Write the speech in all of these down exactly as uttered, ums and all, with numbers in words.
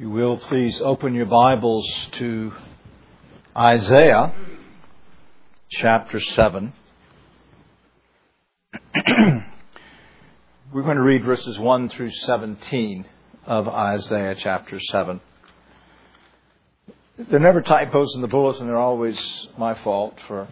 You will please open your Bibles to Isaiah chapter seven. We're going to read verses one through seventeen of Isaiah chapter seven. There are never typos in the bulletin. They're always my fault for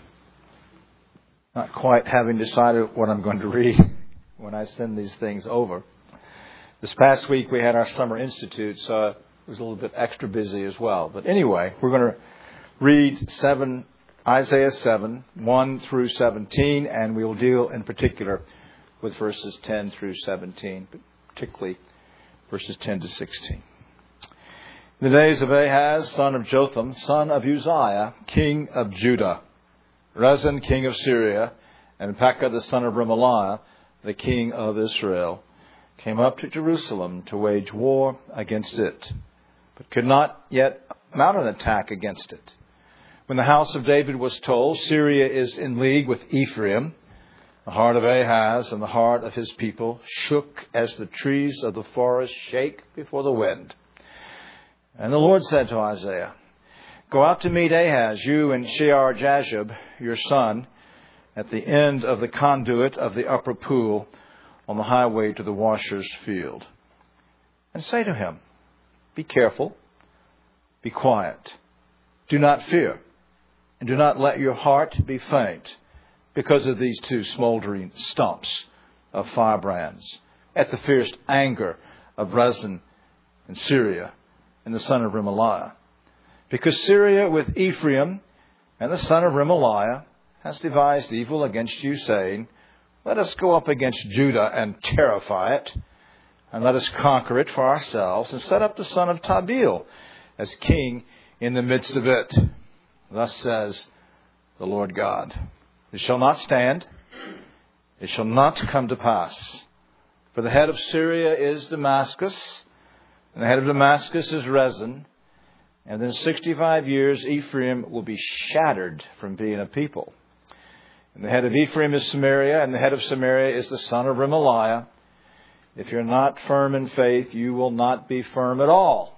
not quite having decided what I'm going to read when I send these things over. This past week we had our Summer Institute, so it was a little bit extra busy as well. But anyway, we're going to read seven, Isaiah seven, one through seventeen, and we'll deal in particular with verses ten through seventeen, particularly verses ten to sixteen. In the days of Ahaz, son of Jotham, son of Uzziah, king of Judah, Rezin, king of Syria, and Pekah, the son of Remaliah, the king of Israel, came up to Jerusalem to wage war against it, but could not yet mount an attack against it. When the house of David was told, Syria is in league with Ephraim, the heart of Ahaz and the heart of his people shook as the trees of the forest shake before the wind. And the Lord said to Isaiah, "Go out to meet Ahaz, you and Shear-Jashub, your son, at the end of the conduit of the upper pool on the highway to the washer's field. And say to him, be careful, be quiet, do not fear, and do not let your heart be faint because of these two smoldering stumps of firebrands at the fierce anger of Rezin and Syria and the son of Remaliah. Because Syria with Ephraim and the son of Remaliah has devised evil against you, saying, let us go up against Judah and terrify it, and let us conquer it for ourselves, and set up the son of Tabeel as king in the midst of it. Thus says the Lord God, it shall not stand, it shall not come to pass. For the head of Syria is Damascus, and the head of Damascus is Rezin, and in sixty-five years Ephraim will be shattered from being a people. And the head of Ephraim is Samaria, and the head of Samaria is the son of Remaliah. If you're not firm in faith, you will not be firm at all."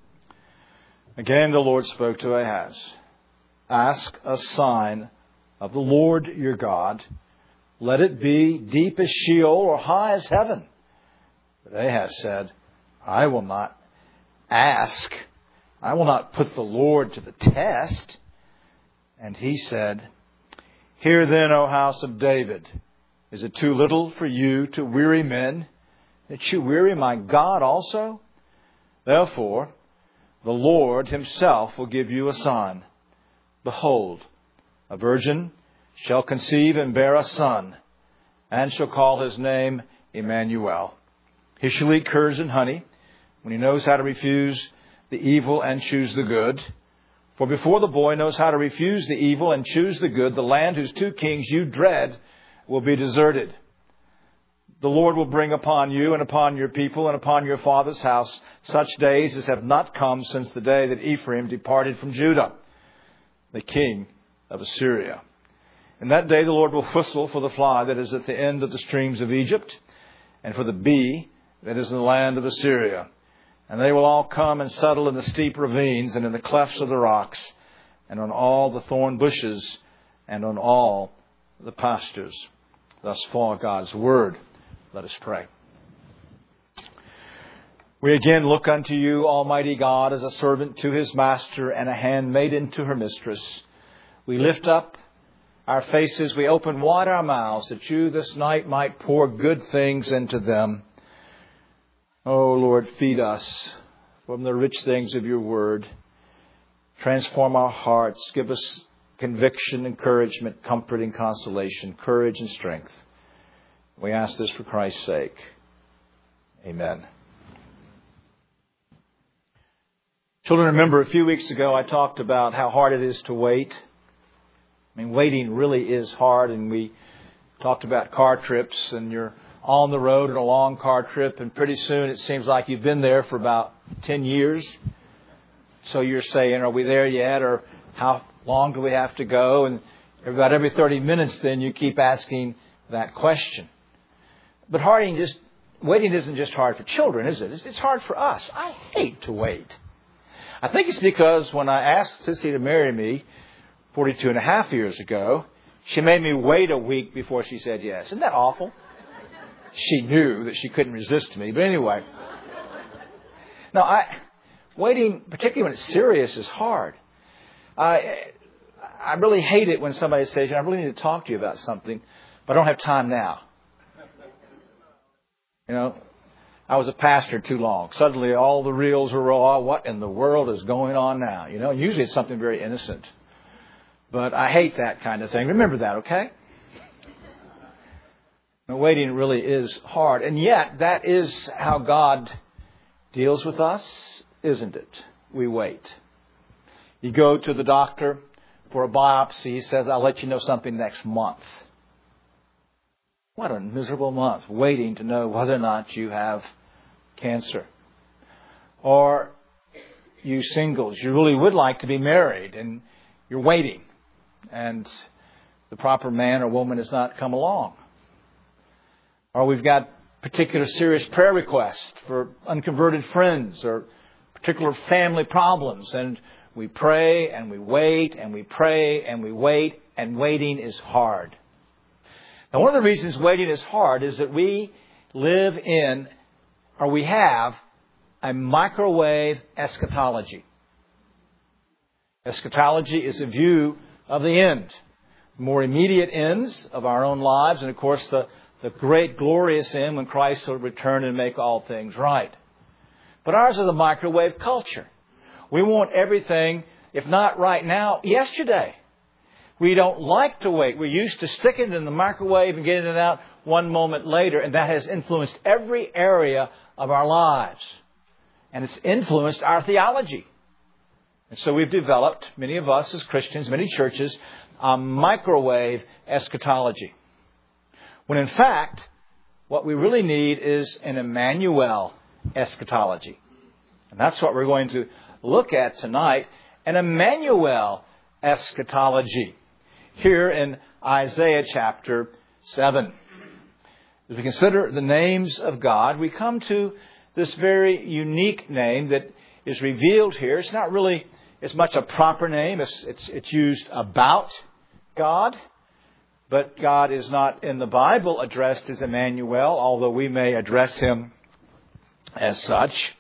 Again, the Lord spoke to Ahaz, "Ask a sign of the Lord your God. Let it be deep as Sheol or high as heaven." But Ahaz said, "I will not ask. I will not put the Lord to the test." And he said, "Hear then, O house of David, is it too little for you to weary men, that you weary my God also? Therefore, the Lord himself will give you a sign. Behold, a virgin shall conceive and bear a son, and shall call his name Emmanuel. He shall eat curds and honey, when he knows how to refuse the evil and choose the good. For before the boy knows how to refuse the evil and choose the good, the land whose two kings you dread will be deserted. The Lord will bring upon you and upon your people and upon your father's house such days as have not come since the day that Ephraim departed from Judah, the king of Assyria. In that day the Lord will whistle for the fly that is at the end of the streams of Egypt, and for the bee that is in the land of Assyria. And they will all come and settle in the steep ravines and in the clefts of the rocks, and on all the thorn bushes, and on all the pastures." Thus far God's word. Let us pray. We again look unto you, Almighty God, as a servant to his master and a handmaiden to her mistress. We lift up our faces, we open wide our mouths, that you this night might pour good things into them. Oh, Lord, feed us from the rich things of your word. Transform our hearts. Give us conviction, encouragement, comfort, and consolation, courage and strength. We ask this for Christ's sake. Amen. Children, remember a few weeks ago I talked about how hard it is to wait. I mean, waiting really is hard, and we talked about car trips, and you're on the road in a long car trip, and pretty soon it seems like you've been there for about ten years. So you're saying, are we there yet? Or how long do we have to go? And about every thirty minutes then you keep asking that question. But harding just, waiting isn't just hard for children, is it? It's hard for us. I hate to wait. I think it's because when I asked Sissy to marry me forty-two and a half years ago, she made me wait a week before she said yes. Isn't that awful? She knew that she couldn't resist me. But anyway. Now, I, waiting, particularly when it's serious, is hard. I, I really hate it when somebody says, I really need to talk to you about something, but I don't have time now. You know, I was a pastor too long. Suddenly all the reels are raw. What in the world is going on now? You know, usually it's something very innocent. But I hate that kind of thing. Remember that, okay? Now, waiting really is hard. And yet, that is how God deals with us, isn't it? We wait. You go to the doctor for a biopsy. He says, I'll let you know something next month. What a miserable month, waiting to know whether or not you have cancer. Or you singles, you really would like to be married and you're waiting and the proper man or woman has not come along. Or we've got particular serious prayer requests for unconverted friends or particular family problems, and we pray and we wait and we pray and we wait, and waiting is hard. Now, one of the reasons waiting is hard is that we live in, or we have, a microwave eschatology. Eschatology is a view of the end, more immediate ends of our own lives, and of course the, the great glorious end when Christ will return and make all things right. But ours is a microwave culture. We want everything, if not right now, yesterday. We don't like to wait. We're used to sticking it in the microwave and getting it out one moment later, and that has influenced every area of our lives. And it's influenced our theology. And so we've developed, many of us as Christians, many churches, a microwave eschatology. When in fact, what we really need is an Emmanuel eschatology. And that's what we're going to look at tonight, an Emmanuel eschatology, here in Isaiah chapter seven. As we consider the names of God, we come to this very unique name that is revealed here. It's not really as much a proper name. It's, it's, it's used about God. But God is not in the Bible addressed as Emmanuel, although we may address Him as such.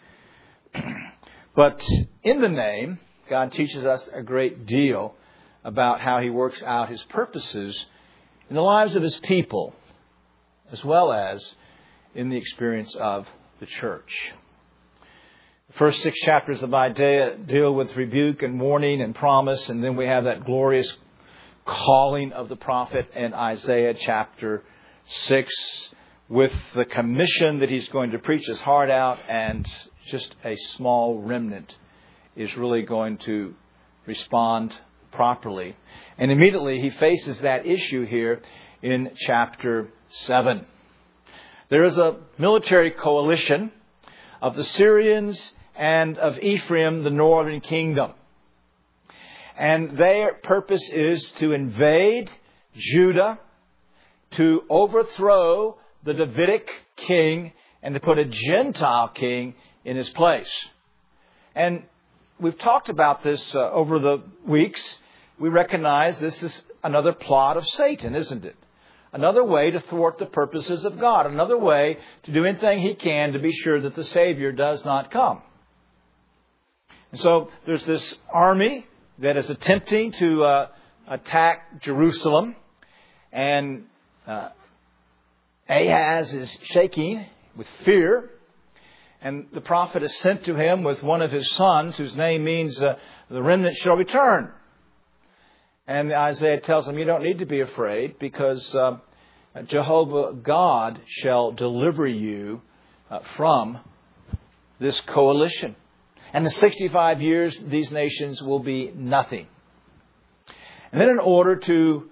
But in the name, God teaches us a great deal about how He works out His purposes in the lives of His people, as well as in the experience of the church. The first six chapters of Isaiah deal with rebuke and warning and promise, and then we have that glorious calling of the prophet in Isaiah chapter six with the commission that he's going to preach his heart out, and just a small remnant is really going to respond properly. And immediately he faces that issue here in chapter seven. There is a military coalition of the Syrians and of Ephraim, the northern kingdom. And their purpose is to invade Judah, to overthrow the Davidic king, and to put a Gentile king in his place. And we've talked about this uh, over the weeks. We recognize this is another plot of Satan, isn't it? Another way to thwart the purposes of God. Another way to do anything he can to be sure that the Savior does not come. And so there's this army that is attempting to uh, attack Jerusalem. And uh, Ahaz is shaking with fear. And the prophet is sent to him with one of his sons, whose name means uh, the remnant shall return. And Isaiah tells him, you don't need to be afraid, because uh, Jehovah God shall deliver you uh, from this coalition. And in sixty-five years, these nations will be nothing. And then in order to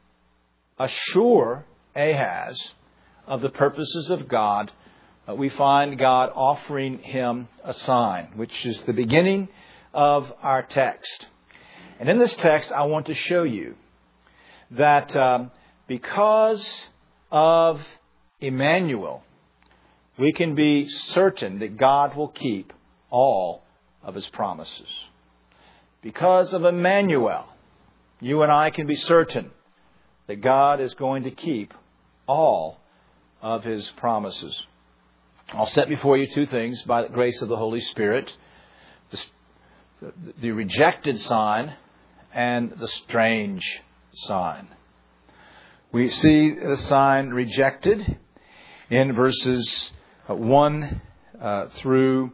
assure Ahaz of the purposes of God, uh, we find God offering him a sign, which is the beginning of our text. And in this text, I want to show you that um, because of Emmanuel, we can be certain that God will keep all of His promises. Because of Emmanuel, you and I can be certain that God is going to keep all of His promises. I'll set before you two things by the grace of the Holy Spirit. The, the rejected sign and the strange sign. We see the sign rejected in verses one uh, through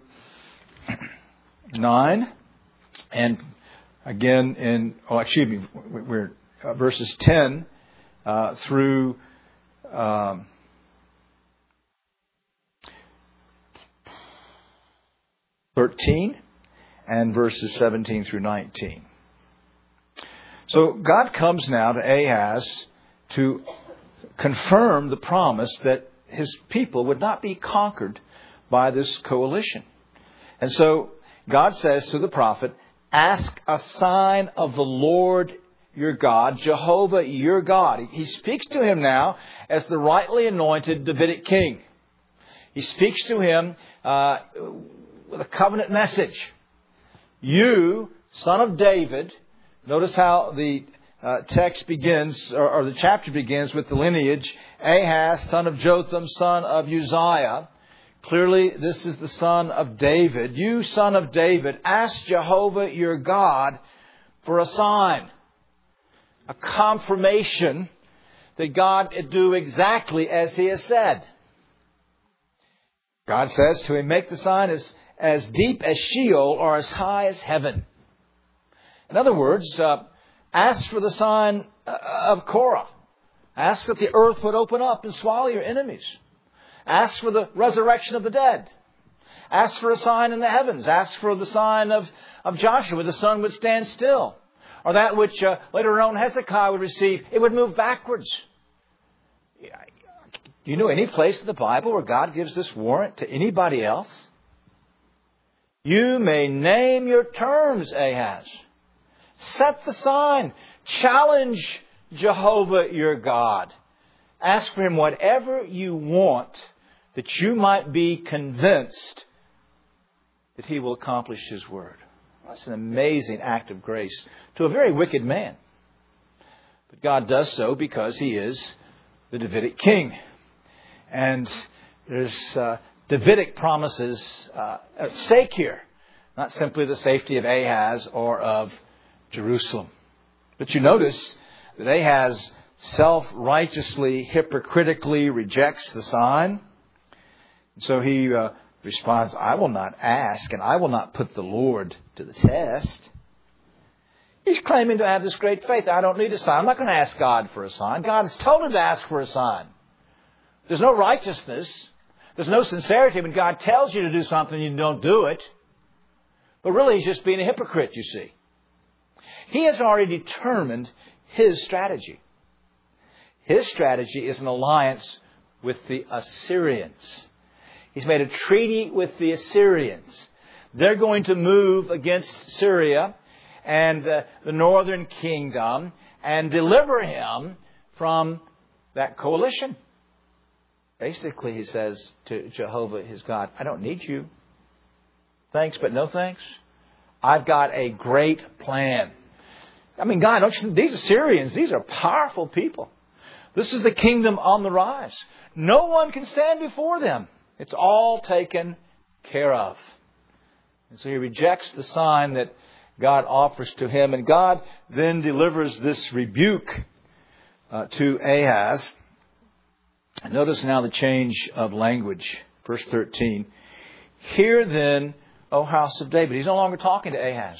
nine. And again in, oh, excuse me, we're uh, verses ten uh, through um, thirteen and verses seventeen through nineteen. So God comes now to Ahaz to confirm the promise that His people would not be conquered by this coalition. And so God says to the prophet, ask a sign of the Lord your God, Jehovah your God. He speaks to him now as the rightly anointed Davidic king. He speaks to him uh, with a covenant message. You, son of David, notice how the uh, text begins, or, or the chapter begins with the lineage. Ahaz, son of Jotham, son of Uzziah. Clearly, this is the son of David. You, son of David, ask Jehovah your God for a sign, a confirmation that God would do exactly as He has said. God says to him, make the sign as, as deep as Sheol or as high as heaven. In other words, uh, ask for the sign of Korah. Ask that the earth would open up and swallow your enemies. Ask for the resurrection of the dead. Ask for a sign in the heavens. Ask for the sign of, of Joshua. The sun would stand still. Or that which uh, later on Hezekiah would receive. It would move backwards. Do you know any place in the Bible where God gives this warrant to anybody else? You may name your terms, Ahaz. Set the sign. Challenge Jehovah your God. Ask for Him whatever you want, that you might be convinced that He will accomplish His word. That's an amazing act of grace to a very wicked man. But God does so because He is the Davidic king. And there's uh, Davidic promises uh, at stake here. Not simply the safety of Ahaz or of Jerusalem. But you notice that Ahaz self-righteously, hypocritically rejects the sign. So he uh, responds, I will not ask and I will not put the Lord to the test. He's claiming to have this great faith. I don't need a sign. I'm not going to ask God for a sign. God has told him to ask for a sign. There's no righteousness. There's no sincerity when God tells you to do something and you don't do it. But really, he's just being a hypocrite, you see. He has already determined his strategy. His strategy is an alliance with the Assyrians. He's made a treaty with the Assyrians. They're going to move against Syria and uh, the northern kingdom and deliver him from that coalition. Basically, he says to Jehovah, his God, I don't need you. Thanks, but no thanks. I've got a great plan. I mean, God, don't you, these Assyrians, these are powerful people. This is the kingdom on the rise. No one can stand before them. It's all taken care of. And so he rejects the sign that God offers to him. And God then delivers this rebuke uh, to Ahaz. And notice now the change of language. Verse thirteen. Hear then, O house of David. He's no longer talking to Ahaz.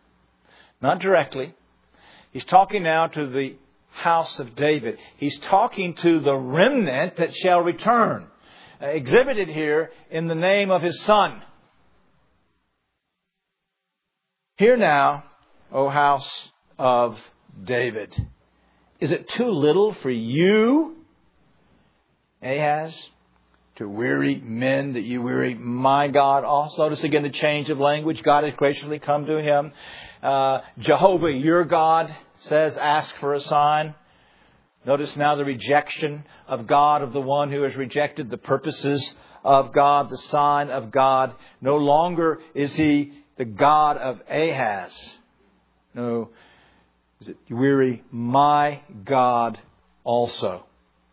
Not directly. He's talking now to the house of David. He's talking to the remnant that shall return. Uh, exhibited here in the name of his son. Hear now, O house of David. Is it too little for you, Ahaz, to weary men that you weary my God also? Notice again the change of language. God has graciously come to him. Uh, Jehovah, your God, says, ask for a sign. Notice now the rejection of God, of the one who has rejected the purposes of God, the sign of God. No longer is he the God of Ahaz. No, is it weary? My God also.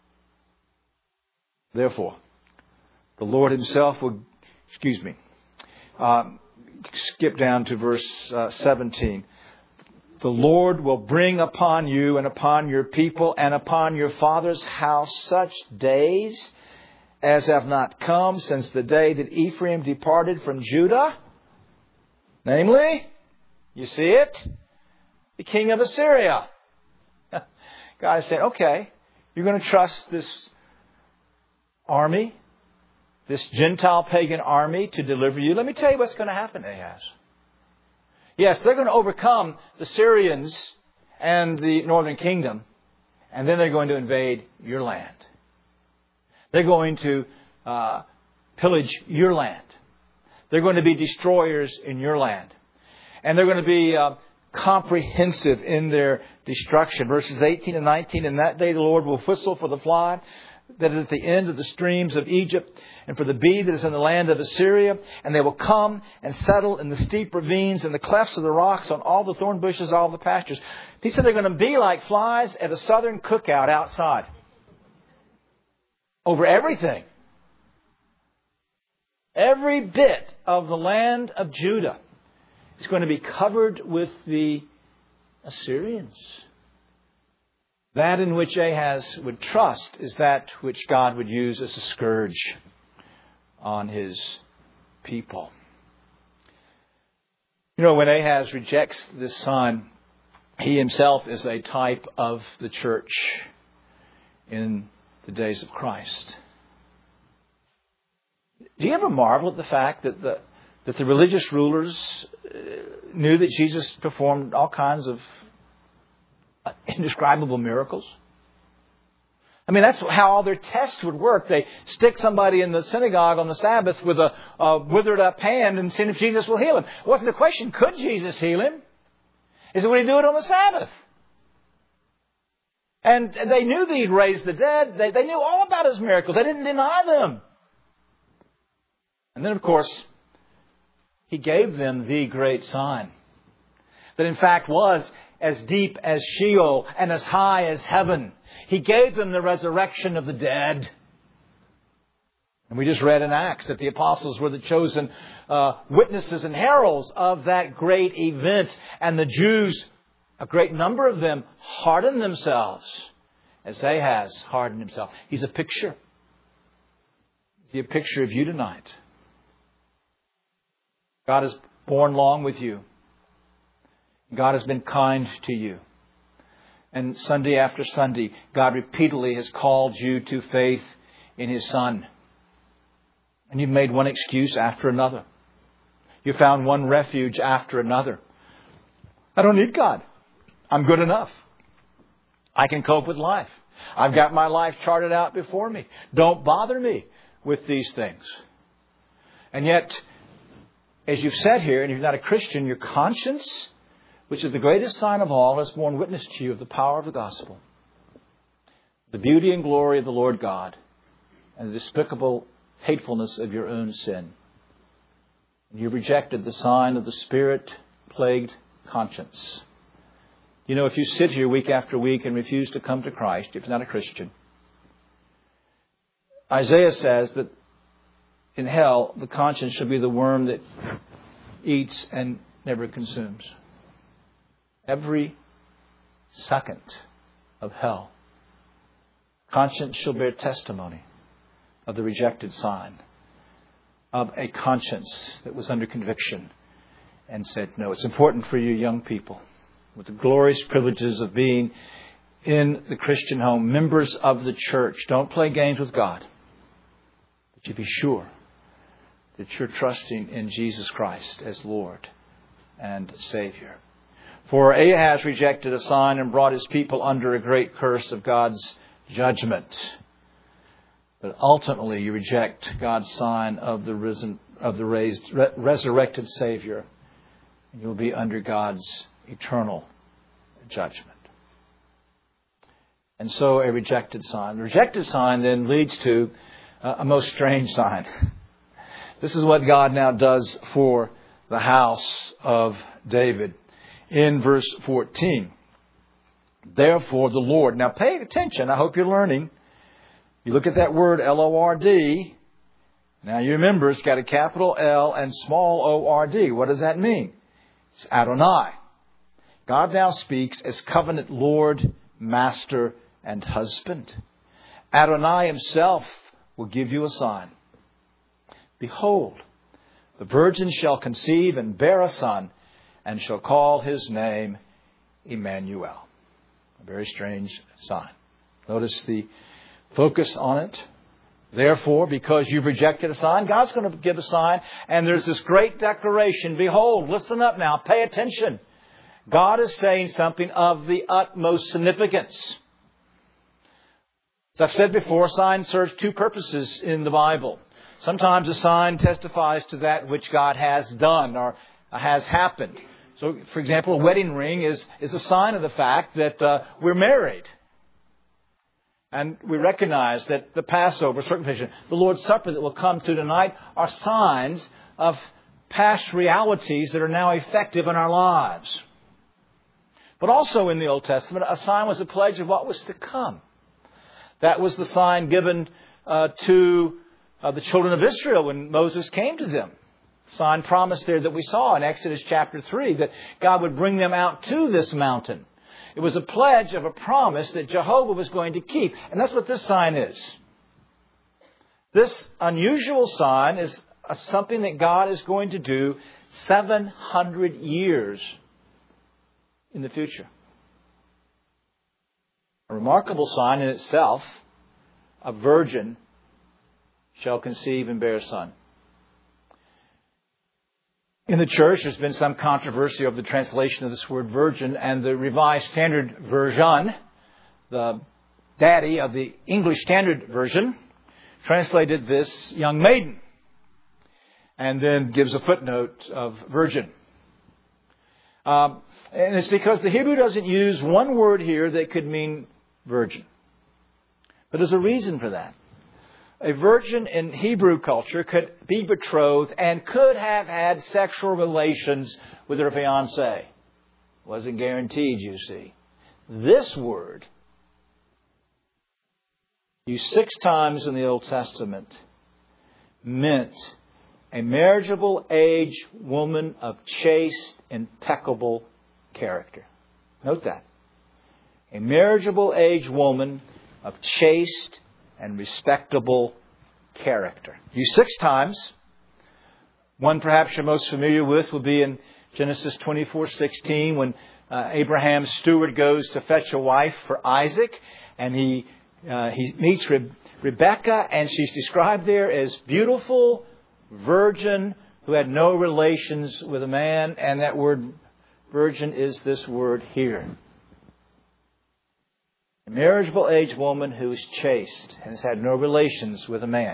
Therefore, the Lord Himself will, excuse me, uh, skip down to verse uh, seventeen. The Lord will bring upon you and upon your people and upon your father's house such days as have not come since the day that Ephraim departed from Judah. Namely, you see it? The king of Assyria. God is saying, okay, you're going to trust this army, this Gentile pagan army to deliver you. Let me tell you what's going to happen, Ahaz. Yes, they're going to overcome the Syrians and the northern kingdom, and then they're going to invade your land. They're going to uh, pillage your land. They're going to be destroyers in your land. And they're going to be uh, comprehensive in their destruction. Verses eighteen and nineteen, in that day the Lord will whistle for the fly that is at the end of the streams of Egypt, and for the bee that is in the land of Assyria, and they will come and settle in the steep ravines and the clefts of the rocks, on all the thorn bushes, all the pastures. He said they're going to be like flies at a southern cookout outside. Over everything. Every bit of the land of Judah is going to be covered with the Assyrians. That in which Ahaz would trust is that which God would use as a scourge on His people. You know, when Ahaz rejects this sign, he himself is a type of the church in the days of Christ. Do you ever marvel at the fact that the, that the religious rulers knew that Jesus performed all kinds of indescribable miracles? I mean, that's how all their tests would work. They stick somebody in the synagogue on the Sabbath with a, a withered up hand and see if Jesus will heal him. It wasn't the question, could Jesus heal him? Is it, would He do it on the Sabbath? And they knew that He'd raised the dead. They, they knew all about His miracles. They didn't deny them. And then, of course, He gave them the great sign that in fact was as deep as Sheol and as high as heaven. He gave them the resurrection of the dead. And we just read in Acts that the apostles were the chosen uh, witnesses and heralds of that great event. And the Jews, a great number of them, hardened themselves as Ahaz hardened himself. He's a picture. He's a picture of you tonight. God has borne long with you. God has been kind to you. And Sunday after Sunday, God repeatedly has called you to faith in His Son. And you've made one excuse after another. You found one refuge after another. I don't need God. I'm good enough. I can cope with life. I've got my life charted out before me. Don't bother me with these things. And yet, as you've said here, and if you're not a Christian, your conscience, which is the greatest sign of all, has borne witness to you of the power of the gospel, the beauty and glory of the Lord God, and the despicable hatefulness of your own sin. And you've rejected the sign of the Spirit-plagued conscience. You know, if you sit here week after week and refuse to come to Christ, if you're not a Christian, Isaiah says that in hell, the conscience shall be the worm that eats and never consumes. Every second of hell, conscience shall bear testimony of the rejected sign of a conscience that was under conviction and said no. It's important for you young people with the glorious privileges of being in the Christian home, members of the church. Don't play games with God, but you be sure that you're trusting in Jesus Christ as Lord and Savior. For Ahaz rejected a sign and brought his people under a great curse of God's judgment. But ultimately, you reject God's sign of the risen, of the raised, re- resurrected Savior, and you'll be under God's eternal judgment. And so, a rejected sign. The rejected sign then leads to a most strange sign. This is what God now does for the house of David. In verse fourteen, therefore the Lord. Now pay attention. I hope you're learning. You look at that word L O R D. Now you remember it's got a capital L and small O R D. What does that mean? It's Adonai. God now speaks as covenant Lord, Master, and husband. Adonai himself will give you a sign. Behold, the virgin shall conceive and bear a son, and shall call his name Emmanuel. A very strange sign. Notice the focus on it. Therefore, because you've rejected a sign, God's going to give a sign. And there's this great declaration. Behold, listen up now. Pay attention. God is saying something of the utmost significance. As I've said before, a sign serves two purposes in the Bible. Sometimes a sign testifies to that which God has done or has happened. So, for example, a wedding ring is, is a sign of the fact that uh, we're married. And we recognize that the Passover, circumcision, the Lord's Supper that we'll come to tonight are signs of past realities that are now effective in our lives. But also in the Old Testament, a sign was a pledge of what was to come. That was the sign given uh, to uh, the children of Israel when Moses came to them. Sign promised there that we saw in Exodus chapter three that God would bring them out to this mountain. It was a pledge of a promise that Jehovah was going to keep. And that's what this sign is. This unusual sign is a, something that God is going to do seven hundred years in the future. A remarkable sign in itself. A virgin shall conceive and bear a son. In the church, there's been some controversy over the translation of this word virgin, and the Revised Standard Version, the daddy of the English Standard Version, translated this young maiden, and then gives a footnote of virgin. Um, and it's because the Hebrew doesn't use one word here that could mean virgin. But there's a reason for that. A virgin in Hebrew culture could be betrothed and could have had sexual relations with her fiancé. Wasn't guaranteed, you see. This word, used six times in the Old Testament, meant a marriageable age woman of chaste, impeccable character. Note that. A marriageable age woman of chaste and respectable character. Used six times. One perhaps you're most familiar with will be in Genesis twenty-four sixteen when uh, Abraham's steward goes to fetch a wife for Isaac, and he uh, he meets Re- Rebecca, and she's described there as beautiful, virgin, who had no relations with a man, and that word virgin is this word here. A marriageable age woman who is chaste and has had no relations with a man.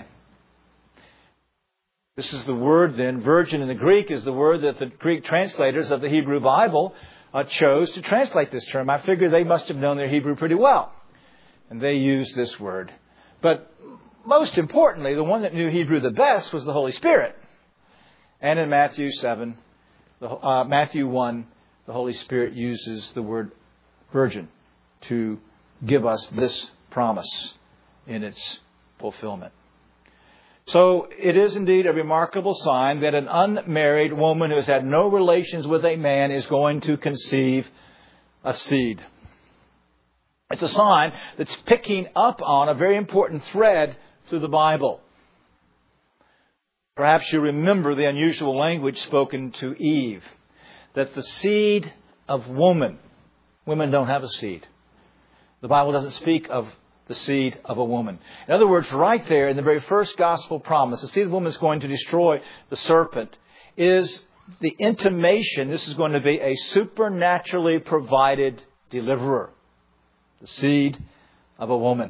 This is the word then, virgin in the Greek is the word that the Greek translators of the Hebrew Bible uh, chose to translate this term. I figure they must have known their Hebrew pretty well. And they used this word. But most importantly, the one that knew Hebrew the best was the Holy Spirit. And in Matthew seven, the, uh, Matthew one, the Holy Spirit uses the word virgin to give us this promise in its fulfillment. So it is indeed a remarkable sign that an unmarried woman who has had no relations with a man is going to conceive a seed. It's a sign that's picking up on a very important thread through the Bible. Perhaps you remember the unusual language spoken to Eve, that the seed of woman, women don't have a seed. The Bible doesn't speak of the seed of a woman. In other words, right there in the very first gospel promise, the seed of the woman is going to destroy the serpent, is the intimation this is going to be a supernaturally provided deliverer. The seed of a woman.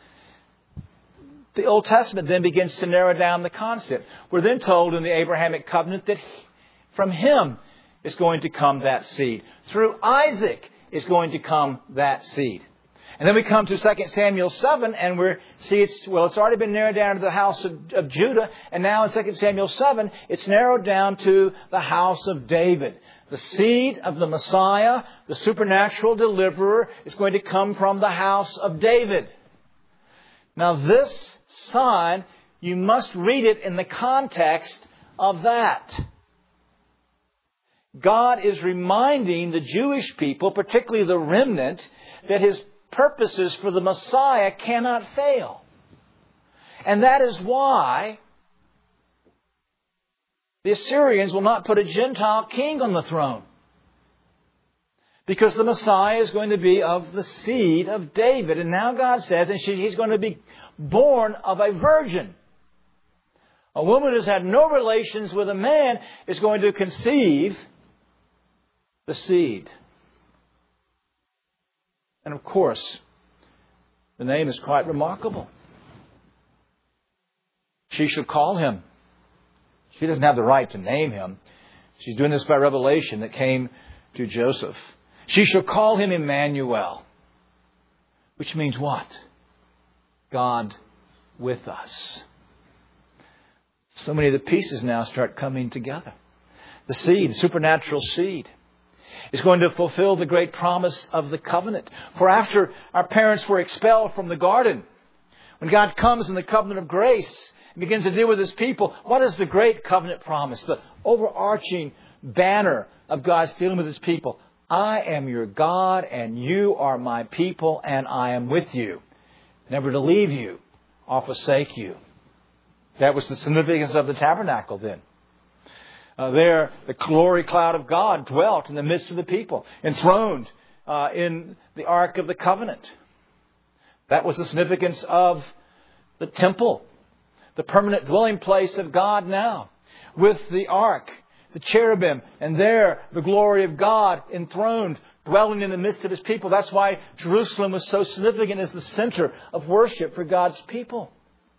The Old Testament then begins to narrow down the concept. We're then told in the Abrahamic covenant that from him is going to come that seed. Through Isaac is going to come that seed. And then we come to Second Samuel seven, and we see it's, well, it's already been narrowed down to the house of, of Judah. And now in Second Samuel seven, it's narrowed down to the house of David. The seed of the Messiah, the supernatural deliverer, is going to come from the house of David. Now this sign, you must read it in the context of that. God is reminding the Jewish people, particularly the remnant, that His purposes for the Messiah cannot fail. And that is why the Assyrians will not put a Gentile king on the throne. Because the Messiah is going to be of the seed of David. And now God says, and He's going to be born of a virgin. A woman who has had no relations with a man is going to conceive the seed. And of course, the name is quite remarkable. She shall call him. She doesn't have the right to name him. She's doing this by revelation that came to Joseph. She shall call him Emmanuel. Which means what? God with us. So many of the pieces now start coming together. The seed, the supernatural seed, is going to fulfill the great promise of the covenant. For after our parents were expelled from the garden, when God comes in the covenant of grace and begins to deal with His people, what is the great covenant promise? The overarching banner of God's dealing with His people. I am your God and you are my people and I am with you, never to leave you or forsake you. That was the significance of the tabernacle then. Uh, there, the glory cloud of God dwelt in the midst of the people, enthroned uh, in the Ark of the Covenant. That was the significance of the temple, the permanent dwelling place of God now, with the Ark, the cherubim, and there the glory of God enthroned, dwelling in the midst of His people. That's why Jerusalem was so significant as the center of worship for God's people.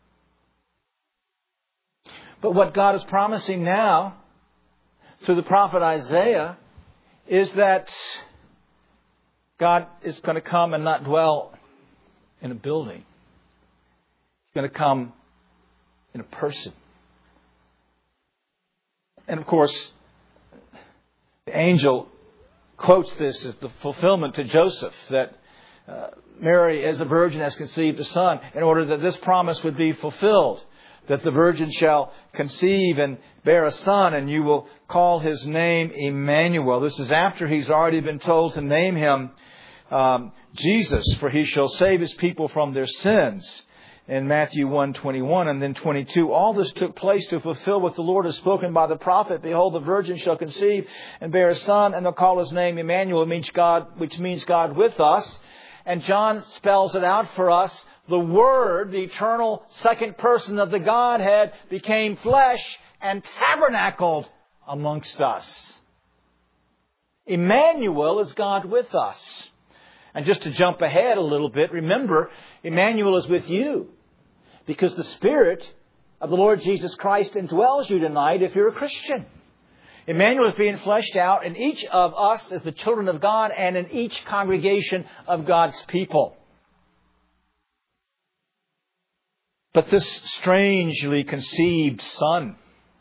But what God is promising now through the prophet Isaiah is that God is going to come and not dwell in a building. He's going to come in a person. And of course, the angel quotes this as the fulfillment to Joseph, that uh, Mary as a virgin has conceived a son, in order that this promise would be fulfilled. That the virgin shall conceive and bear a son, and you will call his name Emmanuel. This is after he's already been told to name him um, Jesus, for he shall save his people from their sins. In Matthew one twenty-one and then twenty-two, all this took place to fulfill what the Lord has spoken by the prophet. Behold, the virgin shall conceive and bear a son, and they'll call his name Emmanuel, which means God, which means God with us. And John spells it out for us. The Word, the eternal second person of the Godhead, became flesh and tabernacled amongst us. Emmanuel is God with us. And just to jump ahead a little bit, remember, Emmanuel is with you. Because the Spirit of the Lord Jesus Christ indwells you tonight if you're a Christian. Emmanuel is being fleshed out in each of us as the children of God and in each congregation of God's people. But this strangely conceived Son,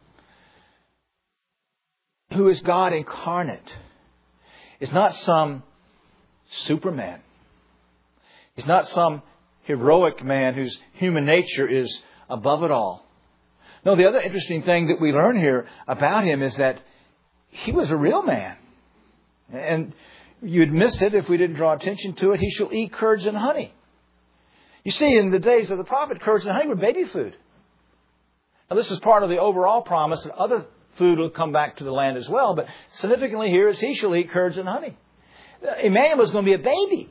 who is God incarnate, is not some Superman. He's not some heroic man whose human nature is above it all. No, the other interesting thing that we learn here about him is that he was a real man. And you'd miss it if we didn't draw attention to it. He shall eat curds and honey. You see, in the days of the prophet, curds and honey were baby food. Now, this is part of the overall promise that other food will come back to the land as well. But significantly here is he shall eat curds and honey. Emmanuel is going to be a baby.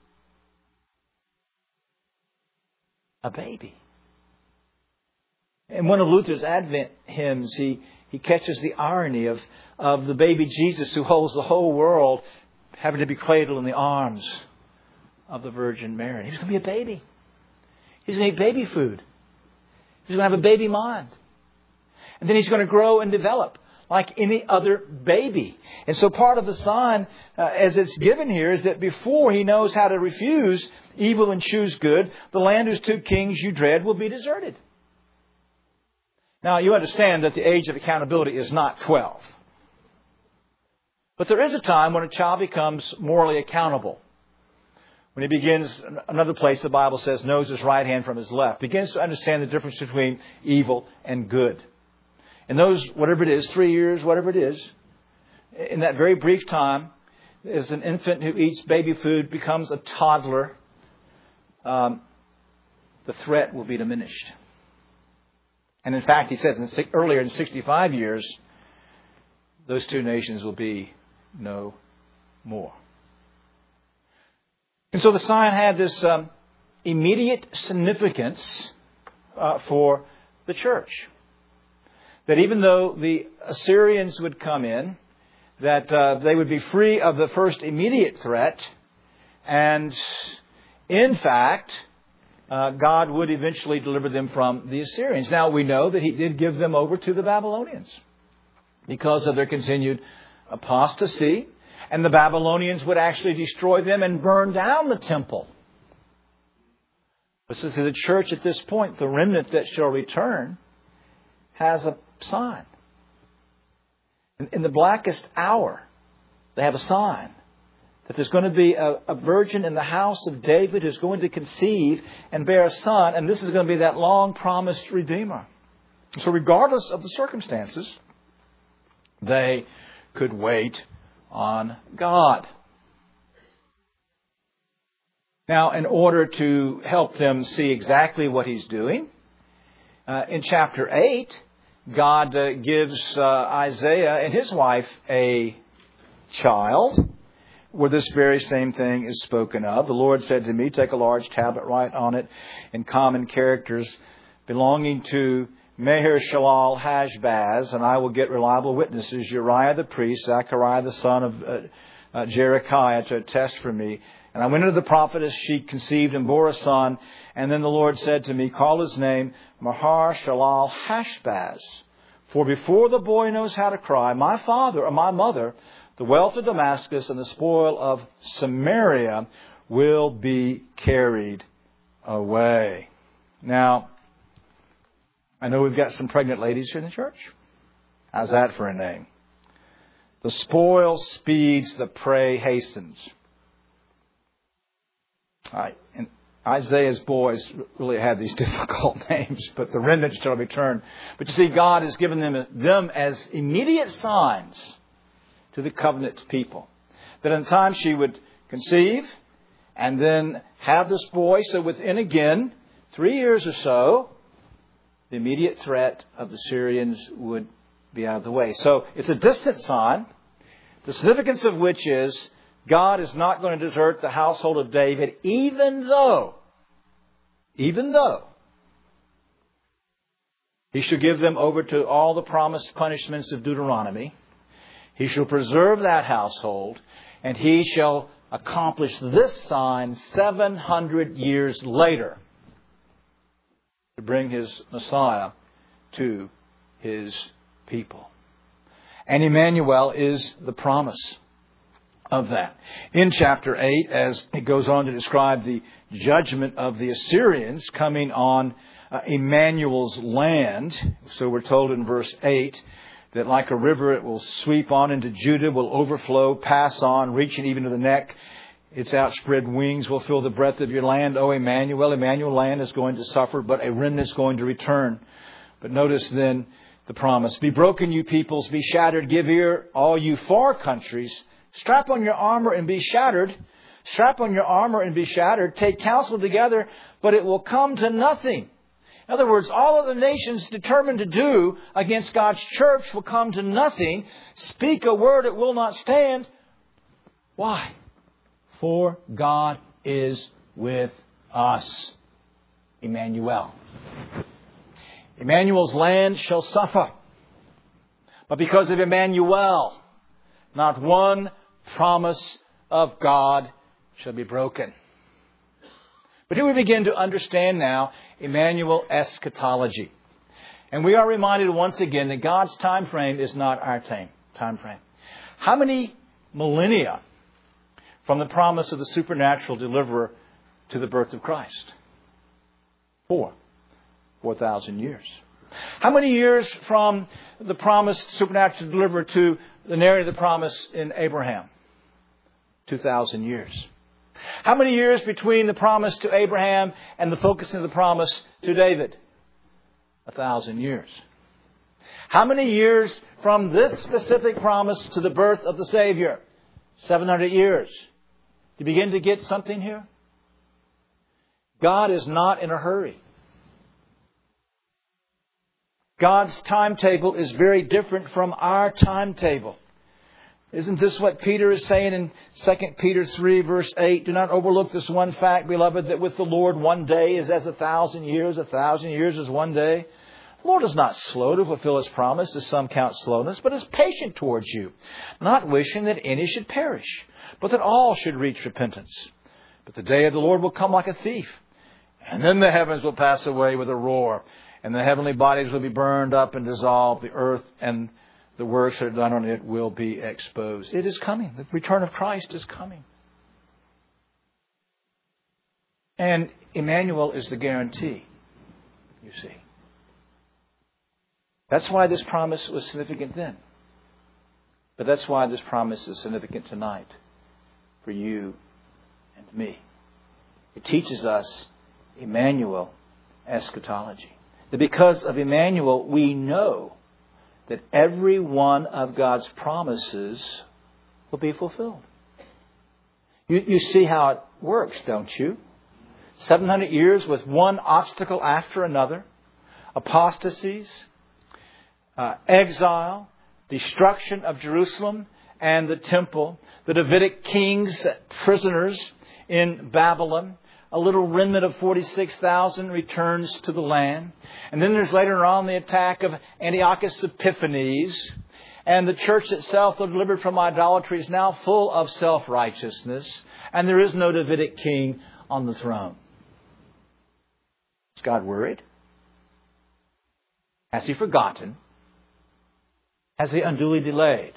A baby. In one of Luther's Advent hymns, he, he catches the irony of, of the baby Jesus who holds the whole world having to be cradled in the arms of the Virgin Mary. He's going to be a baby. He's going to eat baby food. He's going to have a baby mind. And then he's going to grow and develop like any other baby. And so part of the sign, uh, as it's given here, is that before he knows how to refuse evil and choose good, the land whose two kings you dread will be deserted. Now, you understand that the age of accountability is not twelve. But there is a time when a child becomes morally accountable. When he begins, another place the Bible says, knows his right hand from his left, begins to understand the difference between evil and good. And those, whatever it is, three years, whatever it is, in that very brief time, as an infant who eats baby food becomes a toddler, um, the threat will be diminished. And in fact, he says in, earlier in sixty-five years, those two nations will be no more. And so the sign had this um, immediate significance uh, for the church. That even though the Assyrians would come in, that uh, they would be free of the first immediate threat. And in fact, uh, God would eventually deliver them from the Assyrians. Now we know that He did give them over to the Babylonians because of their continued apostasy. And the Babylonians would actually destroy them and burn down the temple. But so the church at this point, the remnant that shall return, has a sign. In, in the blackest hour, they have a sign that there's going to be a, a virgin in the house of David who's going to conceive and bear a son. And this is going to be that long-promised Redeemer. So regardless of the circumstances, they could wait on God. Now, in order to help them see exactly what He's doing, uh, in chapter eight, God uh, gives uh, Isaiah and his wife a child, where this very same thing is spoken of. The Lord said to me, take a large tablet, write on it in common characters belonging to Maher-shalal Hashbaz, and I will get reliable witnesses, Uriah the priest, Zechariah the son of uh, uh, Jerechiah, to attest for me. And I went unto the prophetess, she conceived and bore a son. And then the Lord said to me, call his name Maher-shalal Hashbaz. For before the boy knows how to cry, my father or my mother, the wealth of Damascus and the spoil of Samaria will be carried away. Now, I know we've got some pregnant ladies here in the church. How's that for a name? The spoil speeds, the prey hastens. All right. And Isaiah's boys really had these difficult names, but the remnant shall return. But you see, God has given them, them as immediate signs to the covenant people. That in time she would conceive and then have this boy. So within, again, three years or so, the immediate threat of the Syrians would be out of the way. So it's a distant sign, the significance of which is God is not going to desert the household of David, even though, even though He shall give them over to all the promised punishments of Deuteronomy. He shall preserve that household, and He shall accomplish this sign seven hundred years later to bring His Messiah to His people. And Emmanuel is the promise of that. In chapter eight, as it goes on to describe the judgment of the Assyrians coming on uh, Emmanuel's land, so we're told in verse eight that like a river it will sweep on into Judah, will overflow, pass on, reaching even to the neck. Its outspread wings will fill the breadth of your land. O Emmanuel, Emmanuel land is going to suffer, but a remnant is going to return. But notice then the promise. Be broken, you peoples, be shattered. Give ear, all you far countries. Strap on your armor and be shattered. Strap on your armor and be shattered. Take counsel together, but it will come to nothing. In other words, all of the nations determined to do against God's church will come to nothing. Speak a word, it will not stand. Why? For God is with us. Emmanuel. Emmanuel's land shall suffer. But because of Emmanuel, not one promise of God shall be broken. But here we begin to understand now Emmanuel eschatology. And we are reminded once again that God's time frame is not our time, time frame. How many millennia from the promise of the supernatural deliverer to the birth of Christ? Four. Four thousand years. How many years from the promised supernatural deliverer to the narrative of the promise in Abraham? Two thousand years. How many years between the promise to Abraham and the focusing of the promise to David? A thousand years. How many years from this specific promise to the birth of the Savior? Seven hundred years. You begin to get something here? God is not in a hurry. God's timetable is very different from our timetable. Isn't this what Peter is saying in Second Peter three, verse eight? Do not overlook this one fact, beloved, that with the Lord one day is as a thousand years, a thousand years is one day. The Lord is not slow to fulfill His promise, as some count slowness, but is patient towards you, not wishing that any should perish, but that all should reach repentance. But the day of the Lord will come like a thief, and then the heavens will pass away with a roar, and the heavenly bodies will be burned up and dissolved. The earth and the works that are done on it will be exposed. It is coming. The return of Christ is coming. And Emmanuel is the guarantee, you see. That's why this promise was significant then. But that's why this promise is significant tonight for you and me. It teaches us Emmanuel eschatology. That because of Emmanuel, we know that every one of God's promises will be fulfilled. You, you see how it works, don't you? seven hundred years with one obstacle after another. Apostasies, uh, exile, destruction of Jerusalem and the temple, the Davidic kings, prisoners in Babylon. A little remnant of forty-six thousand returns to the land. And then there's later on the attack of Antiochus Epiphanes. And the church itself, though delivered from idolatry, is now full of self-righteousness. And there is no Davidic king on the throne. Is God worried? Has He forgotten? Has He unduly delayed?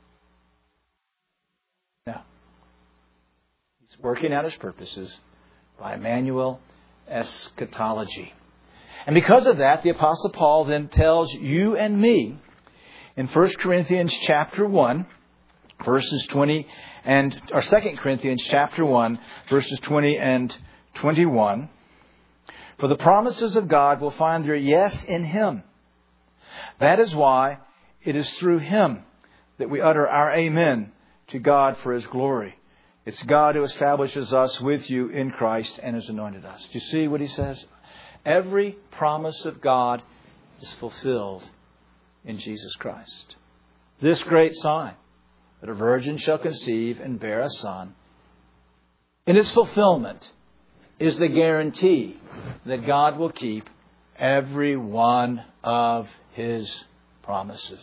No. He's working out His purposes by Emmanuel eschatology. And because of that, the Apostle Paul then tells you and me in First Corinthians chapter one, verses twenty and or Second Corinthians chapter one, verses twenty and twenty-one. For the promises of God will find their yes in Him. That is why it is through Him that we utter our amen to God for His glory. It's God who establishes us with you in Christ and has anointed us. Do you see what he says? Every promise of God is fulfilled in Jesus Christ. This great sign, that a virgin shall conceive and bear a son, in its fulfillment is the guarantee that God will keep every one of His promises.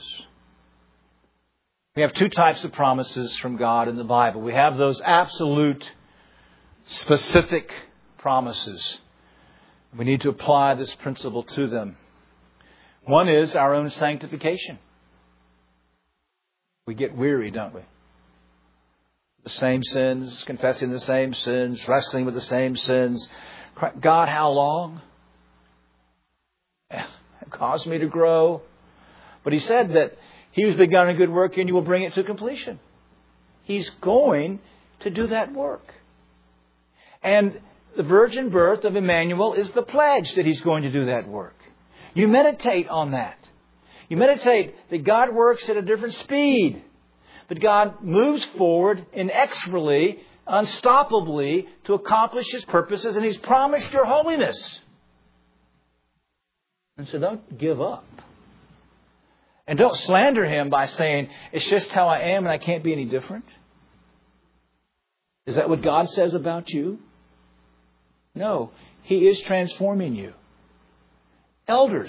We have two types of promises from God in the Bible. We have those absolute, specific promises. We need to apply this principle to them. One is our own sanctification. We get weary, don't we? The same sins, confessing the same sins, wrestling with the same sins. God, how long? It caused me to grow. But He said that He who's begun a good work in you will bring it to completion. He's going to do that work. And the virgin birth of Emmanuel is the pledge that He's going to do that work. You meditate on that. You meditate that God works at a different speed. That God moves forward inexorably, unstoppably to accomplish His purposes. And He's promised your holiness. And so don't give up. And don't slander Him by saying, it's just how I am and I can't be any different. Is that what God says about you? No. He is transforming you. Elders,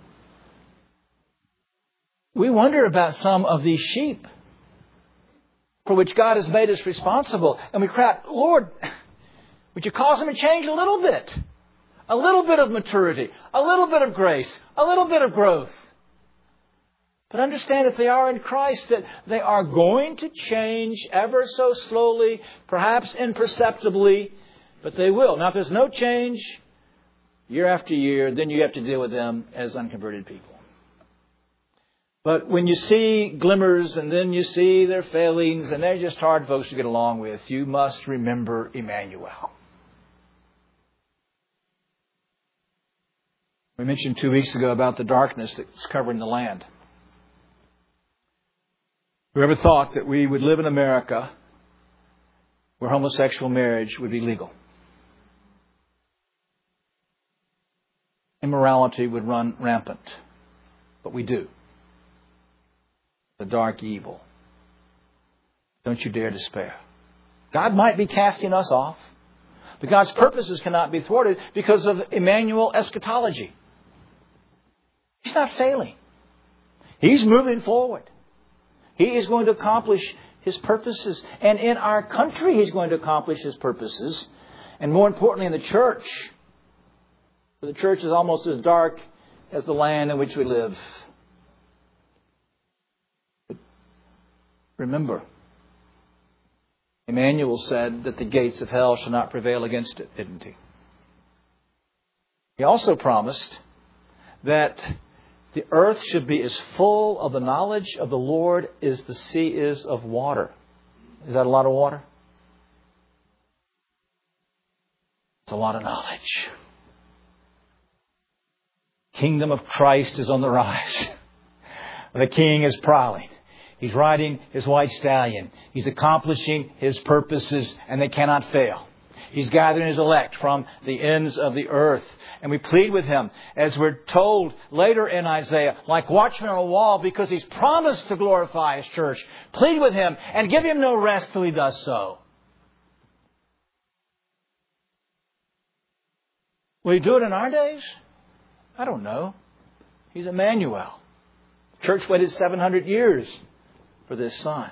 we wonder about some of these sheep for which God has made us responsible. And we cry out, Lord, would you cause them to change a little bit? a little bit of maturity, a little bit of grace, a little bit of growth. But understand, if they are in Christ, that they are going to change ever so slowly, perhaps imperceptibly, but they will. Now, if there's no change year after year, then you have to deal with them as unconverted people. But when you see glimmers and then you see their failings and they're just hard folks to get along with, you must remember Emmanuel. We mentioned two weeks ago about the darkness that's covering the land. Whoever thought that we would live in America where homosexual marriage would be legal? Immorality would run rampant. But we do. The dark evil. Don't you dare despair. God might be casting us off, but God's purposes cannot be thwarted because of Emmanuel eschatology. He's not failing. He's moving forward. He is going to accomplish His purposes. And in our country, He's going to accomplish His purposes. And more importantly, in the church. For the church is almost as dark as the land in which we live. But remember, Emmanuel said that the gates of hell shall not prevail against it, didn't he? He also promised that the earth should be as full of the knowledge of the Lord as the sea is of water. Is that a lot of water? It's a lot of knowledge. Kingdom of Christ is on the rise. The King is prowling. He's riding his white stallion. He's accomplishing His purposes, and they cannot fail. He's gathering His elect from the ends of the earth. And we plead with Him, as we're told later in Isaiah, like watchmen on a wall, because He's promised to glorify His church. Plead with Him and give Him no rest till He does so. Will He do it in our days? I don't know. He's Emmanuel. The church waited seven hundred years for this sign.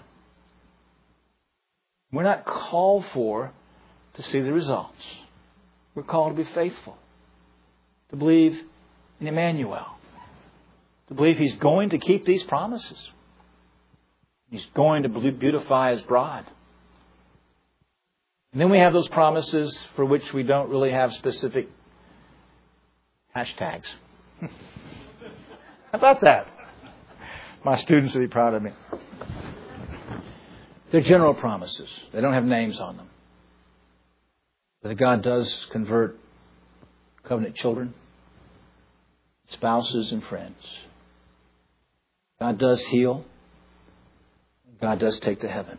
We're not called for to see the results. We're called to be faithful. To believe in Emmanuel. To believe He's going to keep these promises. He's going to beautify His bride. And then we have those promises for which we don't really have specific hashtags. How about that? My students will be proud of me. They're general promises. They don't have names on them. But God does convert covenant children, spouses, and friends. God does heal. God does take to heaven.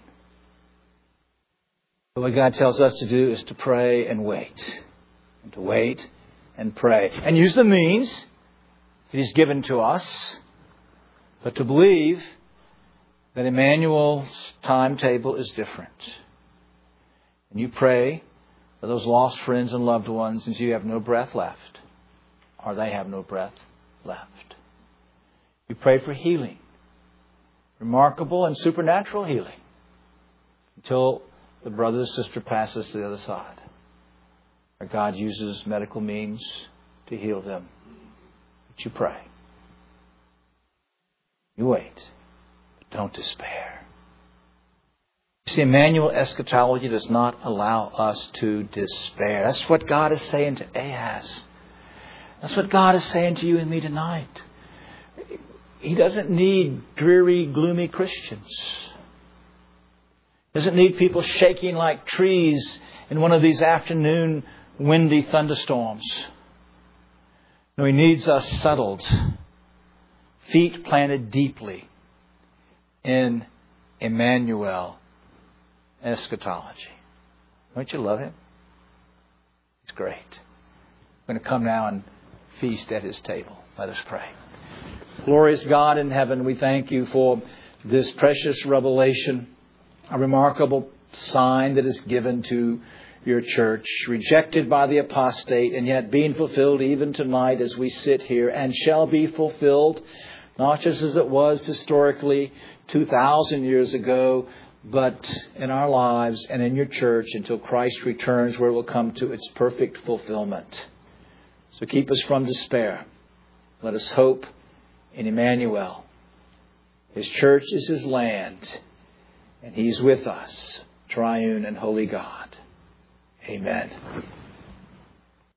But what God tells us to do is to pray and wait. And to wait and pray. And use the means that He's given to us. But to believe that Emmanuel's timetable is different. And you pray for those lost friends and loved ones until you have no breath left. Or they have no breath left. You pray for healing. Remarkable and supernatural healing. Until the brother or sister passes to the other side. Or God uses medical means to heal them. But you pray. You wait. But don't despair. You see, Emmanuel eschatology does not allow us to despair. That's what God is saying to Ahaz. That's what God is saying to you and me tonight. He doesn't need dreary, gloomy Christians. He doesn't need people shaking like trees in one of these afternoon windy thunderstorms. No, He needs us settled, feet planted deeply in Emmanuel eschatology. Don't you love Him? He's great. I'm going to come now and feast at His table. Let us pray. Glorious God in heaven, we thank You for this precious revelation, a remarkable sign that is given to Your church, rejected by the apostate and yet being fulfilled even tonight as we sit here, and shall be fulfilled, not just as it was historically two thousand years ago, but in our lives and in Your church until Christ returns, where it will come to its perfect fulfillment. So keep us from despair. Let us hope in Emmanuel. His church is His land, and He's with us, triune and holy God. Amen.